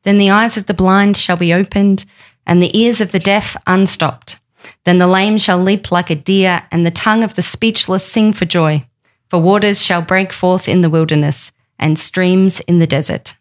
Then the eyes of the blind shall be opened, and the ears of the deaf unstopped. Then the lame shall leap like a deer, and the tongue of the speechless sing for joy. For waters shall break forth in the wilderness, and streams in the desert.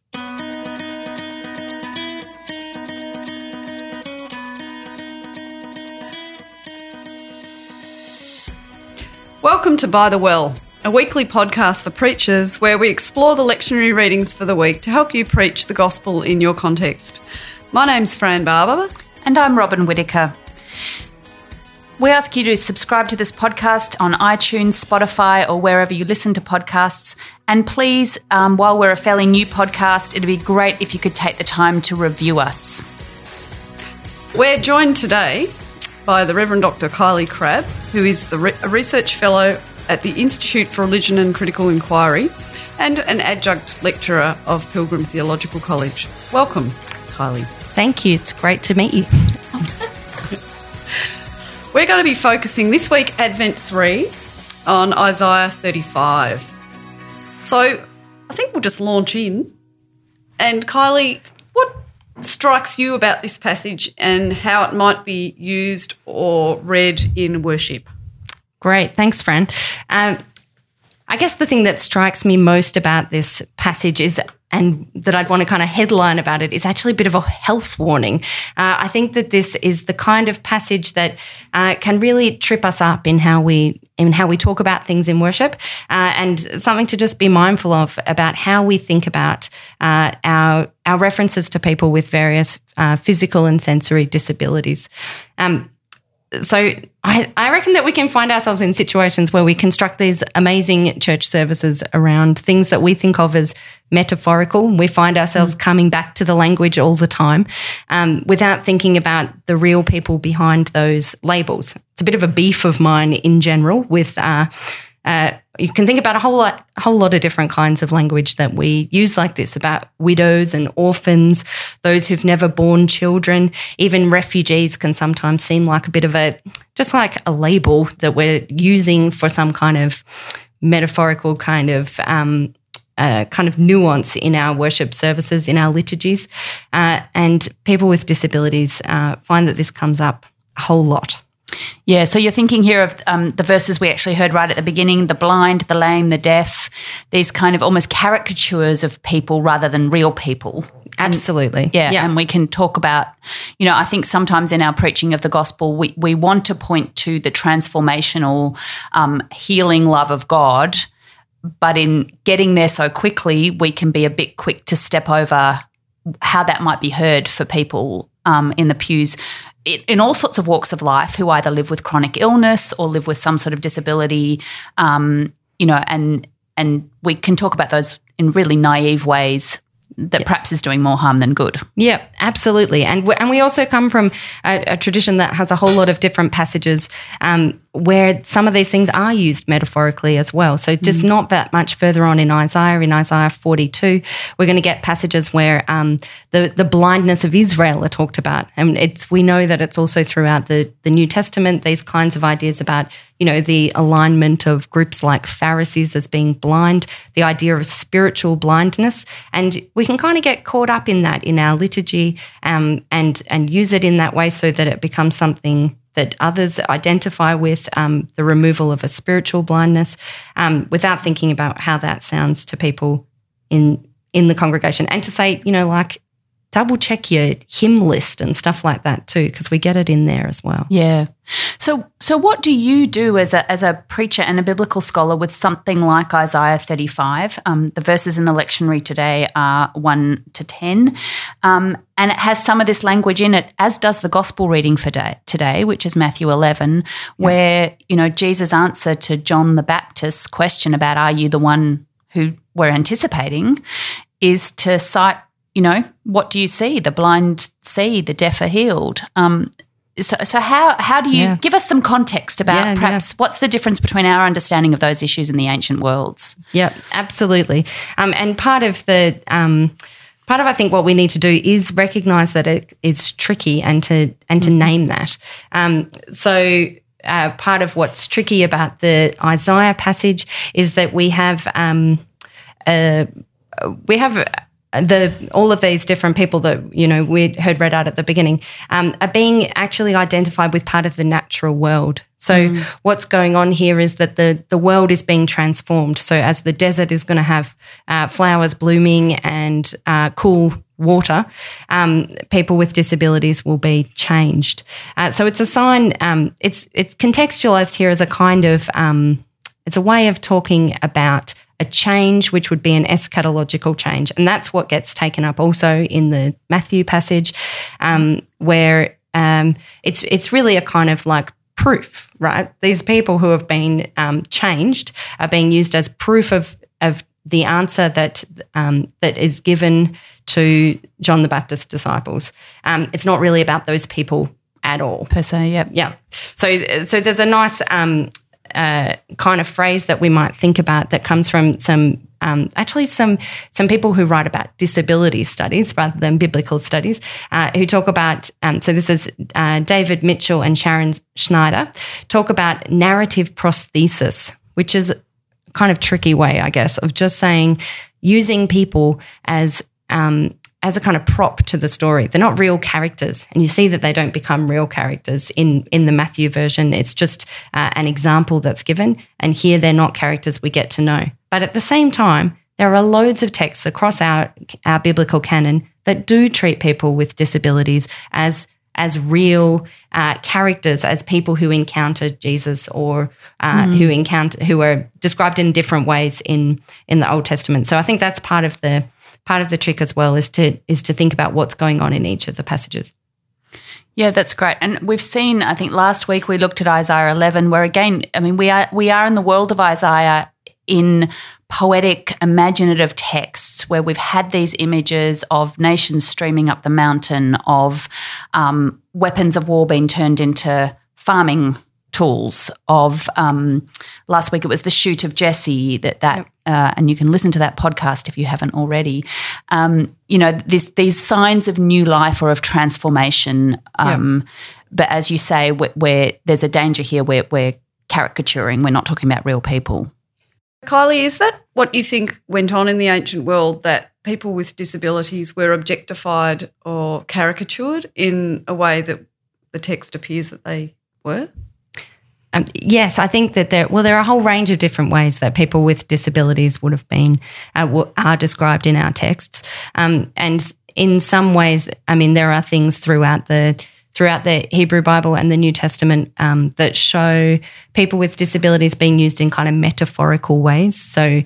Welcome to By the Well, a weekly podcast for preachers where we explore the lectionary readings for the week to help you preach the gospel in your context. My name's Fran Barber. And I'm Robin Whittaker. We ask you to subscribe to this podcast on iTunes, Spotify, or wherever you listen to podcasts. And please, while we're a fairly new podcast, it'd be great if you could take the time to review us. We're joined today by the Reverend Dr. Kylie Crabb, who is a research fellow at the Institute for Religion and Critical Inquiry and an adjunct lecturer of Pilgrim Theological College. Welcome, Kylie. Thank you. It's great to meet you. We're going to be focusing this week, Advent 3, on Isaiah 35. So I think we'll just launch in. And Kylie, what strikes you about this passage and how it might be used or read in worship? Great. Thanks, Fran. I guess the thing that strikes me most about this passage is, and that I'd want to kind of headline about it, is actually a bit of a health warning. I think that this is the kind of passage that can really trip us up in how we talk about things in worship, and something to just be mindful of about how we think about our references to people with various physical and sensory disabilities. So I reckon that we can find ourselves in situations where we construct these amazing church services around things that we think of as metaphorical. We find ourselves coming back to the language all the time without thinking about the real people behind those labels. It's a bit of a beef of mine in general with you can think about a whole lot of different kinds of language that we use like this about widows and orphans, those who've never born children. Even refugees can sometimes seem like a bit of just like a label that we're using for some kind of metaphorical kind of nuance in our worship services, in our liturgies. And people with disabilities find that this comes up a whole lot. Yeah, so you're thinking here of the verses we actually heard right at the beginning, the blind, the lame, the deaf, these kind of almost caricatures of people rather than real people. Absolutely. Yeah, and we can talk about, I think sometimes in our preaching of the gospel, we want to point to the transformational healing love of God, but in getting there so quickly, we can be a bit quick to step over how that might be heard for people in the pews in all sorts of walks of life who either live with chronic illness or live with some sort of disability, and we can talk about those in really naive ways that perhaps is doing more harm than good. Yeah, absolutely. And we also come from a tradition that has a whole lot of different passages where some of these things are used metaphorically as well. So just not that much further on in Isaiah 42, we're going to get passages where the blindness of Israel are talked about. And we know that it's also throughout the New Testament, these kinds of ideas about, the alignment of groups like Pharisees as being blind, the idea of spiritual blindness. And we can kind of get caught up in that in our liturgy and use it in that way so that it becomes something that others identify with, the removal of a spiritual blindness, without thinking about how that sounds to people in the congregation. And to say, double check your hymn list and stuff like that too, because we get it in there as well. Yeah. So what do you do as a preacher and a biblical scholar with something like Isaiah 35? The verses in the lectionary today are 1 to 10, and it has some of this language in it, as does the gospel reading for today, which is Matthew 11, where, Jesus' answer to John the Baptist's question about are you the one who we're anticipating is to cite, what do you see? The blind see, the deaf are healed. So how do you give us some context about perhaps what's the difference between our understanding of those issues in the ancient worlds? Yeah, absolutely. And part of I think what we need to do is recognise that it is tricky and to name that. Part of what's tricky about the Isaiah passage is that we have all of these different people that, we heard read out at the beginning, are being actually identified with part of the natural world. So what's going on here is that the world is being transformed. So as the desert is going to have flowers blooming and cool water, people with disabilities will be changed. So it's a sign, it's contextualized here as a kind of, it's a way of talking about a change which would be an eschatological change. And that's what gets taken up also in the Matthew passage, where it's really a kind of like proof, right? These people who have been changed are being used as proof of the answer that is given to John the Baptist's disciples. It's not really about those people at all. Per se, yep. Yeah. So there's a nice kind of phrase that we might think about that comes from some people who write about disability studies rather than biblical studies, who talk about, so this is David Mitchell and Sharon Schneider, talk about narrative prosthesis, which is a kind of tricky way, I guess, of just saying, using people as a kind of prop to the story. They're not real characters, and you see that they don't become real characters in the Matthew version. It's just an example that's given, and here they're not characters we get to know. But at the same time, there are loads of texts across our biblical canon that do treat people with disabilities as real characters, as people who encountered Jesus or who are described in different ways in the Old Testament. So I think that's part of the trick as well, is to think about what's going on in each of the passages. Yeah, that's great. And we've seen, I think last week we looked at Isaiah 11, where again, I mean, we are in the world of Isaiah in poetic, imaginative texts where we've had these images of nations streaming up the mountain, of weapons of war being turned into farming tools, of last week it was the shoot of Jesse, and you can listen to that podcast if you haven't already. These signs of new life or of transformation. But as you say, where there's a danger here, we're caricaturing. We're not talking about real people. Kylie, is that what you think went on in the ancient world, that people with disabilities were objectified or caricatured in a way that the text appears that they were? Yes, I think that there are a whole range of different ways that people with disabilities would have been, are described in our texts. And in some ways, I mean, there are things throughout the Hebrew Bible and the New Testament that show people with disabilities being used in kind of metaphorical ways. So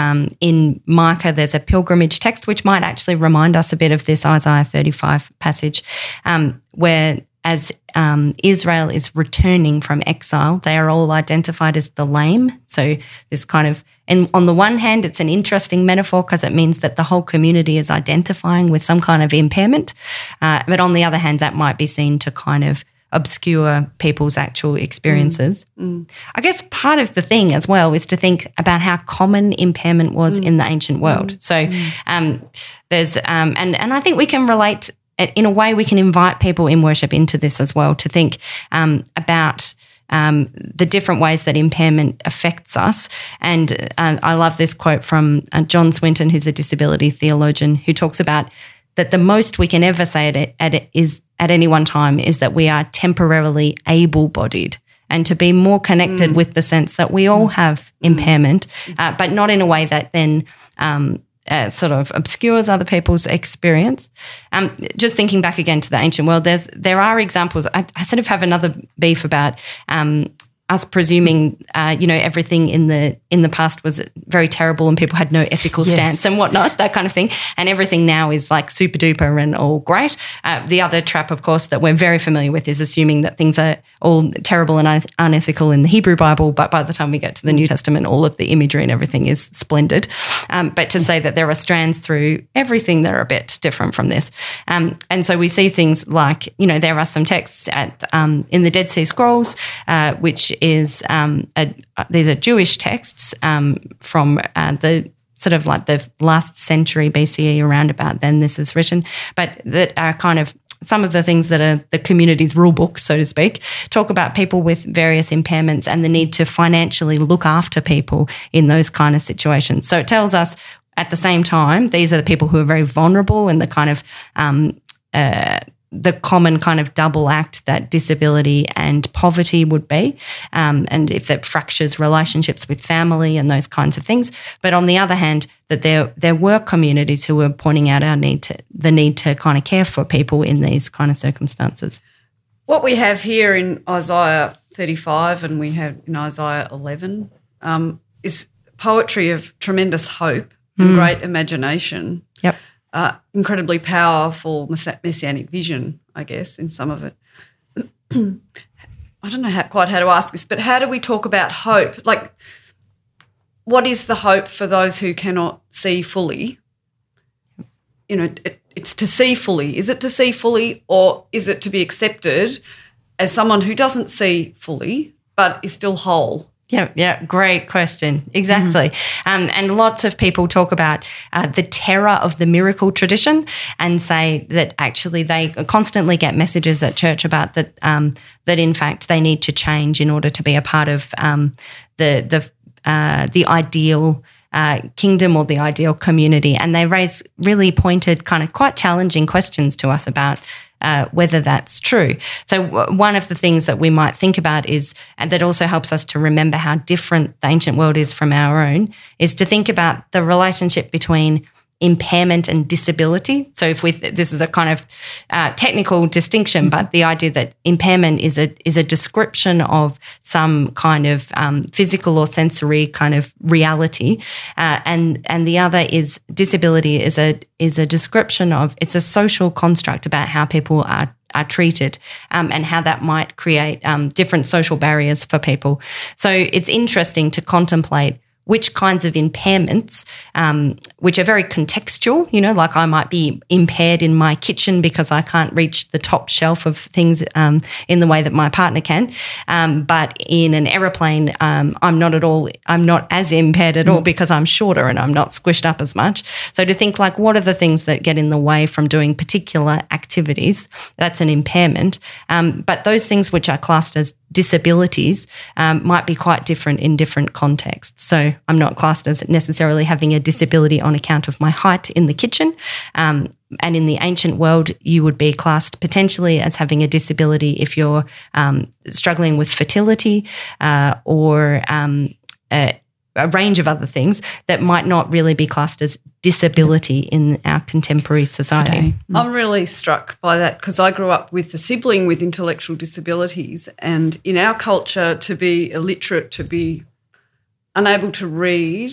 in Micah, there's a pilgrimage text which might actually remind us a bit of this Isaiah 35 passage, where as Israel is returning from exile, they are all identified as the lame. So this kind of, and on the one hand, it's an interesting metaphor because it means that the whole community is identifying with some kind of impairment. But on the other hand, that might be seen to kind of obscure people's actual experiences. I guess part of the thing as well is to think about how common impairment was in the ancient world. So there's, and I think we can relate. In a way, we can invite people in worship into this as well, to think about the different ways that impairment affects us. And I love this quote from John Swinton, who's a disability theologian, who talks about that the most we can ever say at any one time is that we are temporarily able-bodied, and to be more connected with the sense that we all have impairment, but not in a way that then sort of obscures other people's experience. Just thinking back again to the ancient world, there are examples. I sort of have another beef about us presuming, everything in the past was very terrible and people had no ethical stance and whatnot, that kind of thing. And everything now is like super duper and all great. The other trap, of course, that we're very familiar with is assuming that things are all terrible and unethical in the Hebrew Bible, but by the time we get to the New Testament, all of the imagery and everything is splendid. But to say that there are strands through everything that are a bit different from this. And so we see things like, there are some texts in the Dead Sea Scrolls, which is these are Jewish texts from the sort of like the last century BCE, around about then this is written, but that are kind of some of the things that are the community's rule book, so to speak, talk about people with various impairments and the need to financially look after people in those kind of situations. So it tells us at the same time, these are the people who are very vulnerable and the kind of the common kind of double act that disability and poverty would be, and if that fractures relationships with family and those kinds of things. But on the other hand, that there were communities who were pointing out the need to kind of care for people in these kind of circumstances. What we have here in Isaiah 35 and we have in Isaiah 11 is poetry of tremendous hope and great imagination. Yep. Incredibly powerful messianic vision, I guess, in some of it. I don't know quite how to ask this, but how do we talk about hope? Like, what is the hope for those who cannot see fully? You know, it's to see fully. Is it to see fully, or is it to be accepted as someone who doesn't see fully but is still whole? Yeah, great question. Exactly. And lots of people talk about the terror of the miracle tradition and say that actually they constantly get messages at church about that that in fact they need to change in order to be a part of the ideal kingdom or the ideal community. And they raise really pointed, kind of quite challenging questions to us about whether that's true. So one of the things that we might think about is, and that also helps us to remember how different the ancient world is from our own, is to think about the relationship between impairment and disability. So this is a kind of technical distinction, but the idea that impairment is a description of some kind of physical or sensory kind of reality, and the other is disability is a description of, it's a social construct about how people are treated, and how that might create different social barriers for people. So it's interesting to contemplate which kinds of impairments, which are very contextual, you know, like I might be impaired in my kitchen because I can't reach the top shelf of things in the way that my partner can. But in an aeroplane, I'm not as impaired at all because I'm shorter and I'm not squished up as much. So to think like, what are the things that get in the way from doing particular activities? That's an impairment. But those things which are classed as disabilities might be quite different in different contexts. So I'm not classed as necessarily having a disability on account of my height in the kitchen. And in the ancient world, you would be classed potentially as having a disability if you're struggling with fertility or a range of other things that might not really be classed as disability in our contemporary society. Today. I'm really struck by that because I grew up with a sibling with intellectual disabilities, and in our culture, to be illiterate, to be unable to read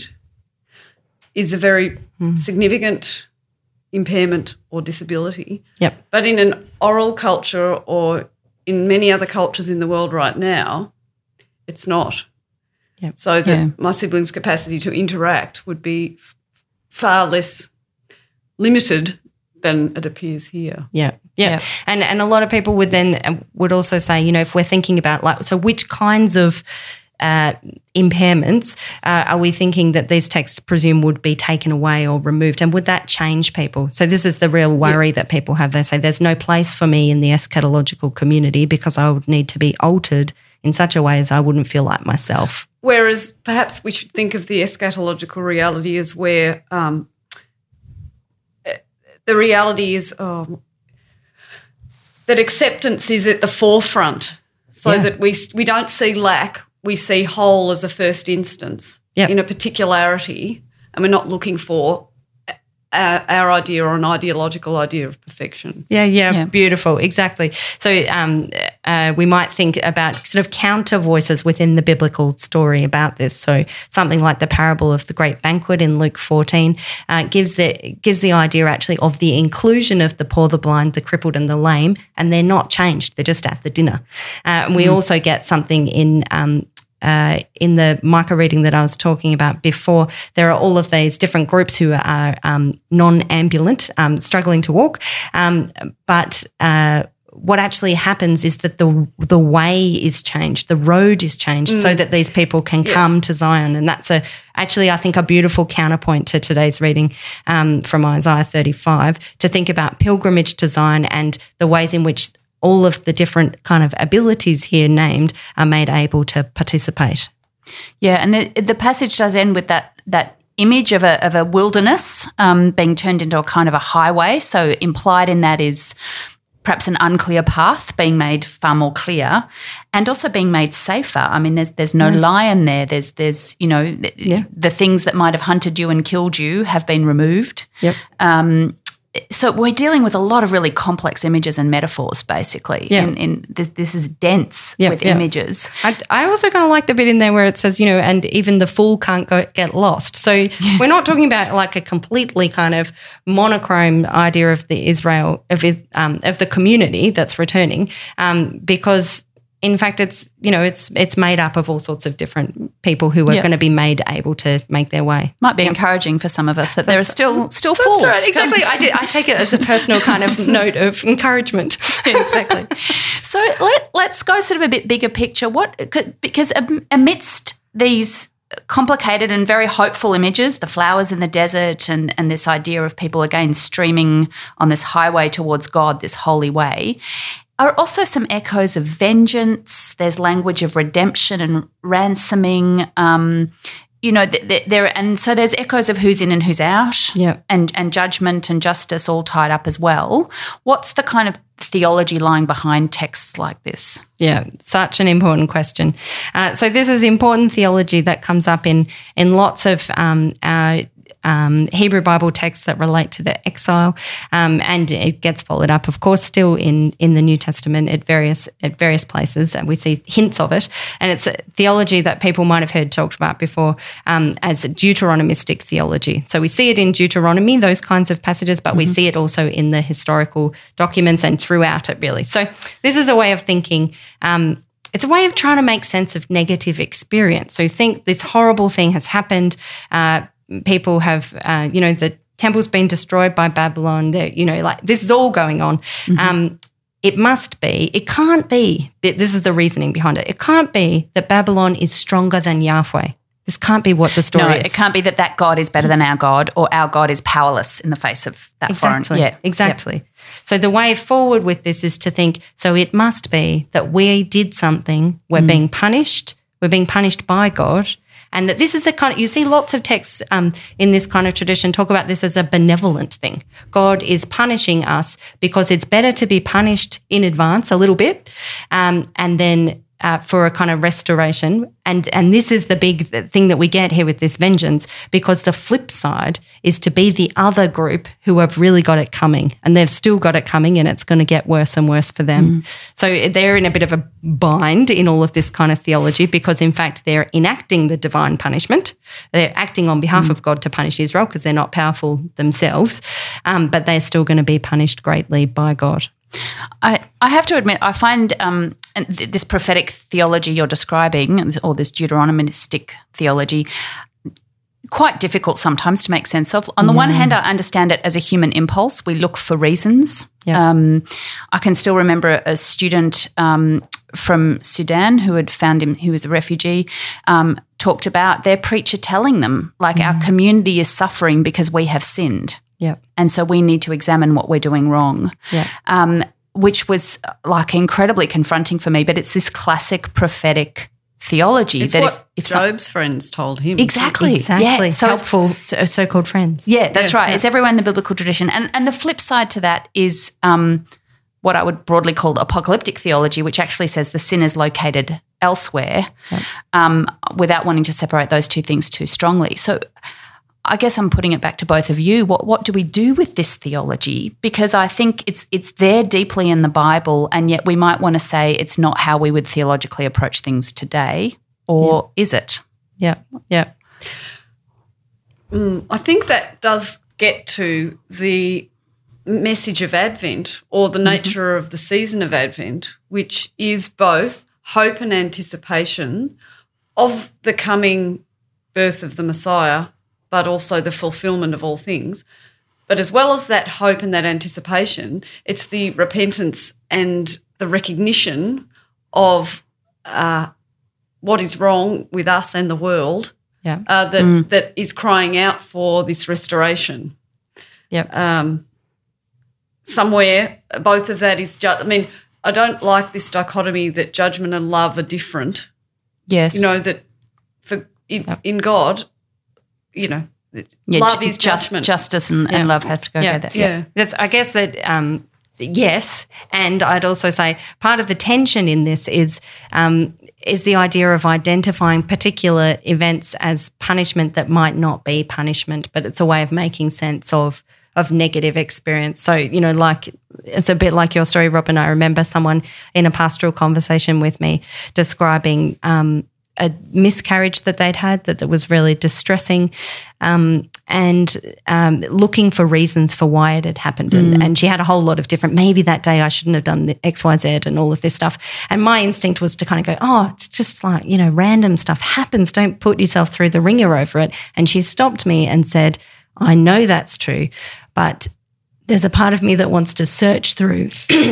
is a very significant impairment or disability. Yep. But in an oral culture or in many other cultures in the world right now, it's not. Yep. So that my siblings' capacity to interact would be far less limited than it appears here. Yeah. And a lot of people would also say, you know, if we're thinking about so which kinds of impairments are we thinking that these texts presume would be taken away or removed, and would that change people? So this is the real worry that people have. They say there's no place for me in the eschatological community because I would need to be altered in such a way as I wouldn't feel like myself. Whereas perhaps we should think of the eschatological reality as where the reality is that acceptance is at the forefront, so that we don't see lack, we see whole as a first instance in a particularity, and we're not looking for our idea or an ideological idea of perfection. Yeah, beautiful, exactly. So we might think about sort of counter voices within the biblical story about this. So something like the parable of the great banquet in Luke 14 gives the idea actually of the inclusion of the poor, the blind, the crippled and the lame, and they're not changed. They're just at the dinner. And we also get something in the micro reading that I was talking about before. There are all of these different groups who are non-ambulant, struggling to walk, but what actually happens is that the way is changed, the road is changed so that these people can come to Zion. And that's actually, I think, a beautiful counterpoint to today's reading from Isaiah 35, to think about pilgrimage to Zion and the ways in which all of the different kind of abilities here named are made able to participate. Yeah, and the passage does end with that image of a wilderness being turned into a kind of a highway. So implied in that is perhaps an unclear path being made far more clear, and also being made safer. I mean, there's no lion there. There's the things that might have hunted you and killed you have been removed. Yep. So we're dealing with a lot of really complex images and metaphors, basically. Yeah. This is dense with images. I also kind of like the bit in there where it says, and even the fool can't get lost. So we're not talking about like a completely kind of monochrome idea of the Israel, of the community that's returning, because in fact, it's made up of all sorts of different people who are going to be made able to make their way. Might be encouraging for some of us that there are still fools. That's right, exactly. I take it as a personal kind of note of encouragement. Yeah, exactly. So let's go sort of a bit bigger picture. Because amidst these complicated and very hopeful images, the flowers in the desert and this idea of people again streaming on this highway towards God, this holy way, are also some echoes of vengeance. There's language of redemption and ransoming. And so there's echoes of who's in and who's out, and judgment and justice all tied up as well. What's the kind of theology lying behind texts like this? Yeah, such an important question. So this is important theology that comes up in lots of Hebrew Bible texts that relate to the exile, and it gets followed up, of course, still in the New Testament at various places. We see hints of it, and it's a theology that people might have heard talked about before as Deuteronomistic theology. So we see it in Deuteronomy, those kinds of passages, but we see it also in the historical documents and throughout it, really. So this is a way of thinking. It's a way of trying to make sense of negative experience. So you think this horrible thing has happened. People have, the temple's been destroyed by Babylon. This is all going on. It can't be, this is the reasoning behind it. It can't be that Babylon is stronger than Yahweh. This can't be what the story is. No, it can't be that God is better than our God, or our God is powerless in the face of that foreign. Yeah, exactly. Yep. So the way forward with this is to think, so it must be that we did something, we're being punished by God, and that this is a kind of, you see lots of texts in this kind of tradition talk about this as a benevolent thing. God is punishing us because it's better to be punished in advance a little bit, and then for a kind of restoration. And this is the big thing that we get here with this vengeance, because the flip side is to be the other group who have really got it coming, and they've still got it coming, and it's going to get worse and worse for them. So they're in a bit of a bind in all of this kind of theology, because in fact they're enacting the divine punishment. They're acting on behalf of God to punish Israel because they're not powerful themselves, but they're still going to be punished greatly by God. I have to admit, I find this prophetic theology you're describing, or this Deuteronomistic theology, quite difficult sometimes to make sense of. On the one hand, I understand it as a human impulse. We look for reasons. I can still remember a student from Sudan who had found him, who was a refugee, talked about their preacher telling them, like, our community is suffering because we have sinned. Yeah. And so we need to examine what we're doing wrong. Yeah. Which was like incredibly confronting for me, but it's this classic prophetic theology. It's that what if Job's friends told him. Exactly. Yeah, so helpful so-called friends. Yeah, that's right. Yeah. It's everywhere in the biblical tradition. And the flip side to that is what I would broadly call apocalyptic theology, which actually says the sin is located elsewhere, without wanting to separate those two things too strongly. So I guess I'm putting it back to both of you. What do we do with this theology? Because I think it's there deeply in the Bible, and yet we might want to say it's not how we would theologically approach things today, or is it? Yeah. I think that does get to the message of Advent, or the nature of the season of Advent, which is both hope and anticipation of the coming birth of the Messiah, but also the fulfillment of all things. But as well as that hope and that anticipation, it's the repentance and the recognition of what is wrong with us and the world, that is crying out for this restoration. Somewhere both of that is I don't like this dichotomy that judgment and love are different. Yes. That in God, love is judgment. Justice and love have to go together. Yeah. I guess that yes, and I'd also say part of the tension in this is the idea of identifying particular events as punishment that might not be punishment, but it's a way of making sense of negative experience. So, like it's a bit like your story, Robin. I remember someone in a pastoral conversation with me describing a miscarriage that they'd had that was really distressing, and looking for reasons for why it had happened. And she had a whole lot of different, maybe that day I shouldn't have done the X, Y, Z and all of this stuff. And my instinct was to kind of go, oh, it's just like, random stuff happens. Don't put yourself through the ringer over it. And she stopped me and said, I know that's true, but there's a part of me that wants to search through,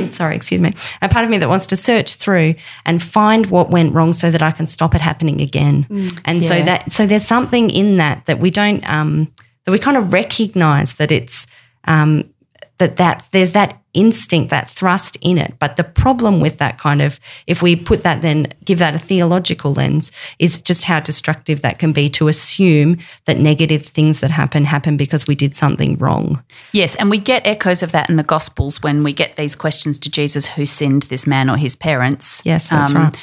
a part of me that wants to search through and find what went wrong so that I can stop it happening again. So there's something in that we don't, that we kind of recognize that it's, that there's that instinct, that thrust in it. But the problem with that kind of, if we put that then, give that a theological lens, is just how destructive that can be to assume that negative things that happen because we did something wrong. Yes, and we get echoes of that in the Gospels when we get these questions to Jesus, who sinned, this man or his parents? Yes, that's right.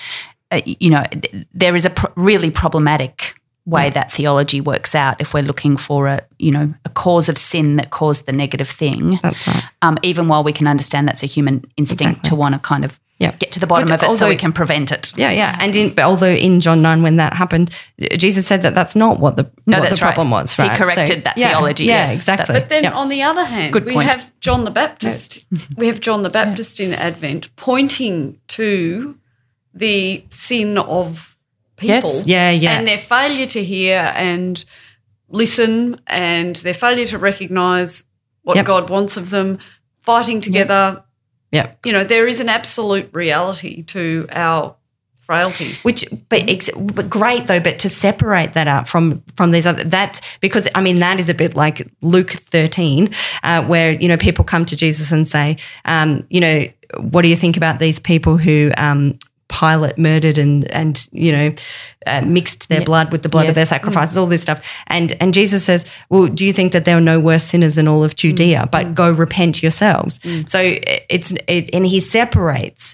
There is a really problematic way that theology works out if we're looking for a cause of sin that caused the negative thing. That's right. Even while we can understand that's a human instinct to want to kind of get to the bottom of it so we can prevent it. Yeah. And although in John 9 when that happened, Jesus said that that's not what the problem was, right? He corrected that theology. Yeah, yes, exactly. But then on the other hand, we have John the Baptist. We have John the Baptist in Advent pointing to the sin of people, and their failure to hear and listen, and their failure to recognise what God wants of them, fighting together. Yeah, there is an absolute reality to our frailty. But great though. But to separate that out from these other because that is a bit like Luke 13, where people come to Jesus and say, what do you think about these people who Pilate murdered and mixed their blood with the blood of their sacrifices, all this stuff. And Jesus says, well, do you think that there are no worse sinners in all of Judea, but go repent yourselves? So and he separates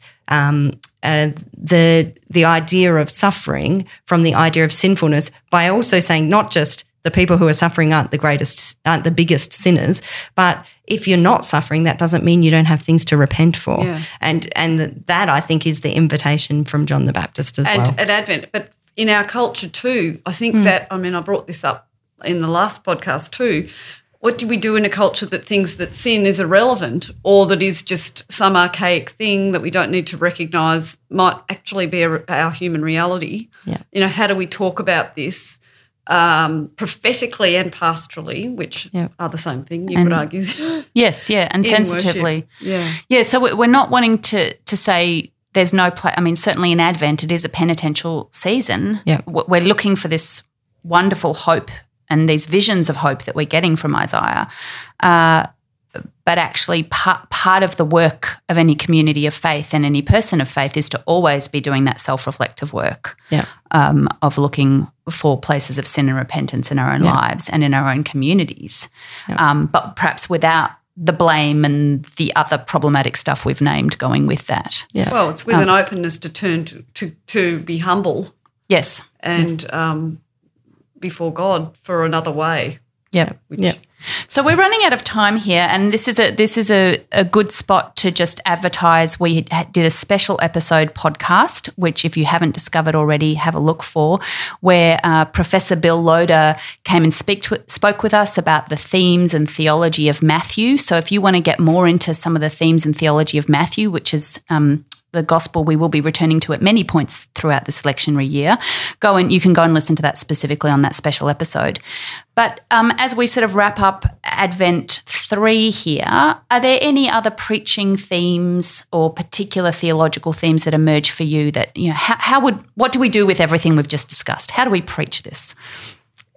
the idea of suffering from the idea of sinfulness by also saying not just the people who are suffering aren't the biggest sinners, but if you're not suffering, that doesn't mean you don't have things to repent for. Yeah. And that I think is the invitation from John the Baptist as well. And at Advent, but in our culture too, I think that, I brought this up in the last podcast too. What do we do in a culture that thinks that sin is irrelevant or that is just some archaic thing that we don't need to recognise might actually be our human reality? Yeah. How do we talk about this prophetically and pastorally, which are the same thing, you could argue. Yes, and sensitively. Worship. Yeah, so we're not wanting to say there's no place. Certainly in Advent it is a penitential season. Yeah. We're looking for this wonderful hope and these visions of hope that we're getting from Isaiah. But actually part of the work of any community of faith and any person of faith is to always be doing that self-reflective work of looking for places of sin and repentance in our own lives and in our own communities, but perhaps without the blame and the other problematic stuff we've named going with that. Yeah. Well, it's with an openness to turn to be humble. Yes. And before God for another way. Yeah. So we're running out of time here, and this is a good spot to just advertise. We did a special episode podcast, which if you haven't discovered already, have a look for, where Professor Bill Loader came and spoke with us about the themes and theology of Matthew. So if you want to get more into some of the themes and theology of Matthew, which is the gospel we will be returning to at many points throughout this lectionary year, you can go and listen to that specifically on that special episode. But as we sort of wrap up Advent 3 here, are there any other preaching themes or particular theological themes that emerge for you that, what do we do with everything we've just discussed? How do we preach this?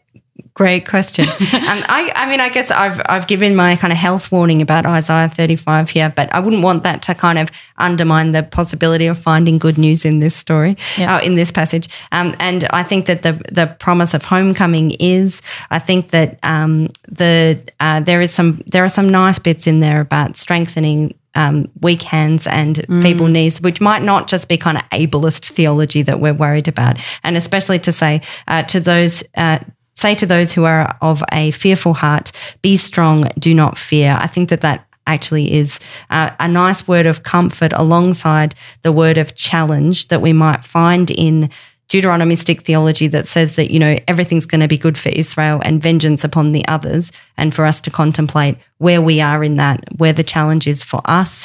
Great question. I mean, I guess I've given my kind of health warning about Isaiah 35 here, but I wouldn't want that to kind of undermine the possibility of finding good news in this story, in this passage. And I think that the promise of homecoming is, I think that there are some nice bits in there about strengthening weak hands and feeble knees, which might not just be kind of ableist theology that we're worried about, and especially to say to those who are of a fearful heart, be strong, do not fear. I think that actually is a nice word of comfort alongside the word of challenge that we might find in Deuteronomistic theology that says that, everything's going to be good for Israel and vengeance upon the others, and for us to contemplate where we are in that, where the challenge is for us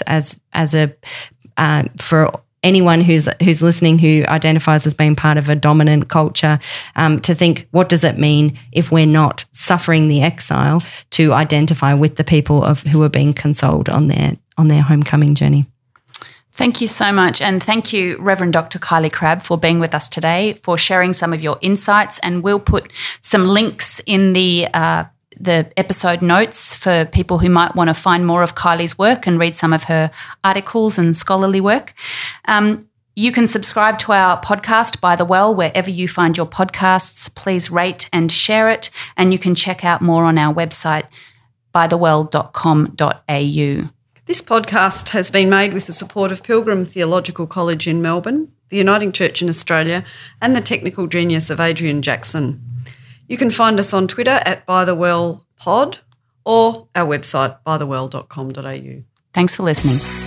for anyone who's listening who identifies as being part of a dominant culture, to think, what does it mean if we're not suffering the exile, to identify with the people who are being consoled on their homecoming journey. Thank you so much. And thank you, Reverend Dr. Kylie Crabb, for being with us today, for sharing some of your insights. And we'll put some links in the episode notes for people who might want to find more of Kylie's work and read some of her articles and scholarly work. You can subscribe to our podcast, By the Well, wherever you find your podcasts. Please rate and share it. And you can check out more on our website, bythewell.com.au. This podcast has been made with the support of Pilgrim Theological College in Melbourne, the Uniting Church in Australia, and the technical genius of Adrian Jackson. You can find us on Twitter at bythewellpod or our website, bythewell.com.au. Thanks for listening.